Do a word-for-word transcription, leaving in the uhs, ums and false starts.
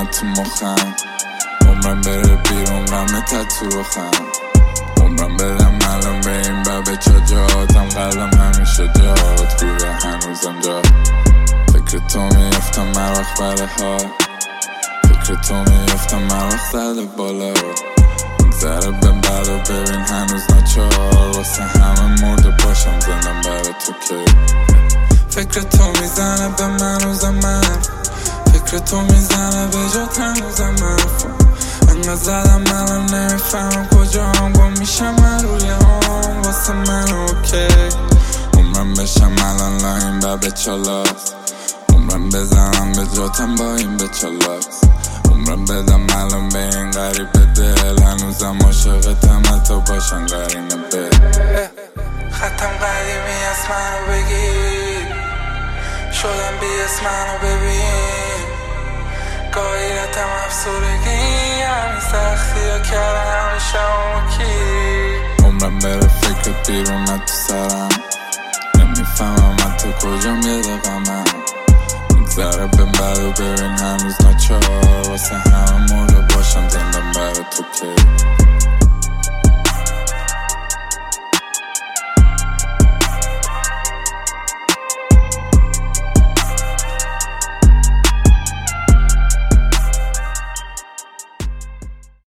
اومد تو مخم، عمرم بره بیرون غم تتو رو خم، عمرم بدم الان به این ببه چا جاتم، قلبم همیشه جات گوره هنوزم جا. فکر تو میفتم هر وقت بره ها، فکر تو میفتم هر وقت زده بالا، میگذره به بعد و ببین هنوز ناچار، واسه همه مرده باشم زندم برای تو که. فکر تو میزنه به من روز من، فکر تو میزنه به جات هنوزم منفم، انقدر زدم الان نمیفهم کجا هم گم میشم من روی هم، واسه من اوکی. عمرم بشم الان لایم و به چالاست، عمرم بزنم به جاتم با این به چالاست، عمرم بدم الان به این غریب دل، هنوزم عاشقتم حتی باشن قرینه به خطم قدیمی از منو بگیر، شدم بی اسم منو ببین، گاهی رتم افسردگی همین سختی ها کردن همیشه همو کی. عمرم بره فکرت بیرون نه تو سرم، نمیفهمم حتی کجام یه دقمم، میگذره به بعد و ببین هنوز ناچار، واسه همه مرده باشم زندم برای تو که.